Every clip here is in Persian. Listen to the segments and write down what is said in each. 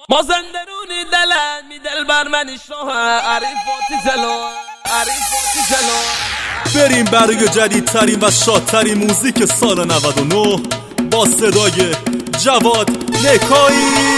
با زندرونی دلم می دل بر منی شوه عریفاتی جلو بریم برای جدیدترین و شادترین موزیک سال 99 با صدای جواد نکایی.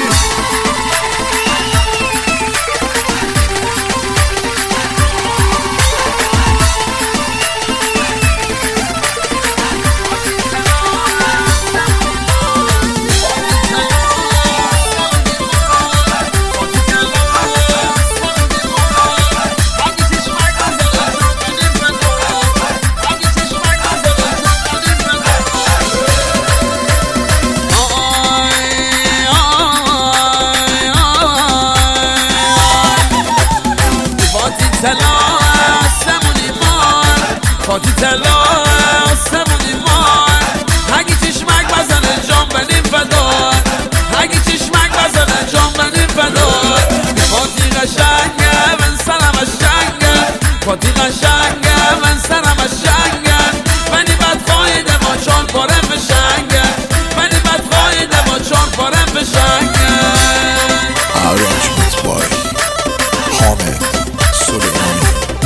فاتی تلا آسمونی مار اگه چشمک بزنه جام بنیم فدار اگه چشمک بزنه جام بنیم فدار فاتی قشنگه من سرم قشنگه فاتی قشنگه من سرم قشنگه منی بد قایده ما چون پارم بشنگه منی بد قایده ما چون پارم بشنگه Arrangement by Hamid Suleymani.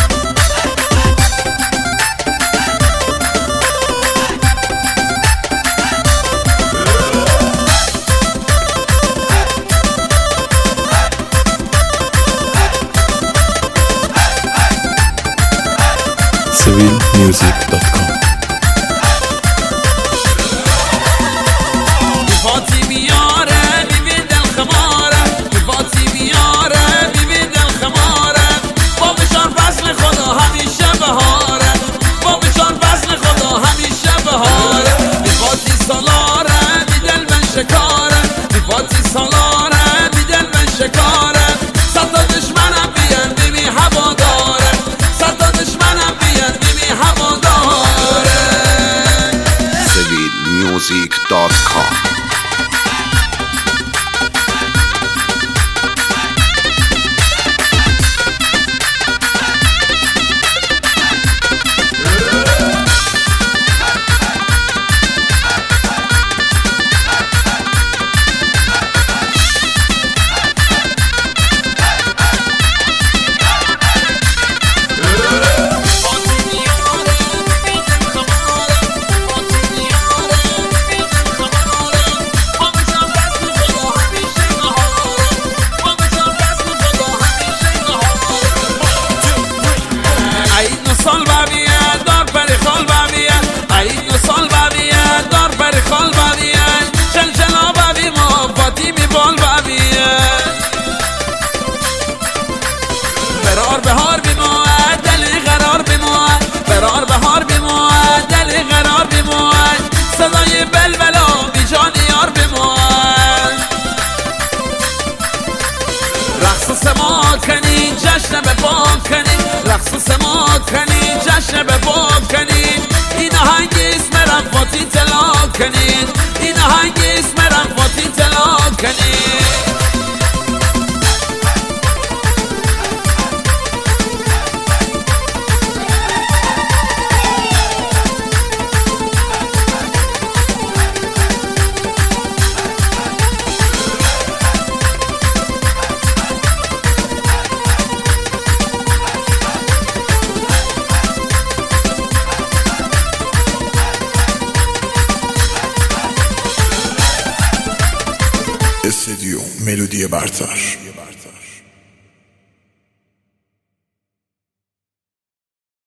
civilmusic.com. فاتی میاره ببین دل خماره فاتی میاره ببین دل خماره با بشان فصل خدا همیشه بهاره با بشان فصل خدا همیشه بهاره فاتی سالاره بی دل من شکاره فاتی سالاره بی دل من شکاره صد تا دشمنم بیان ببین هوا داره صد تا دشمنم بیان ببین هوا داره civilmusic.com. سال ببین دار پری خال ببین عید سال ببین دار پری خال ببین چلچلا ببین ما فاتی می بال ببین برار بهار بی ما دلی قرار بی ما برار بهار بی ما دلی قرار بی ما صدای بلبلا بی جان یار بی ما رقص سما کنی جشن به پاک کنی رقص سما کنی جشن به پاک کنی این آهنگ اسم رفاتی تلا کنی این آهنگ اسم رفاتی تلا کنی استدیو ملودی برتر.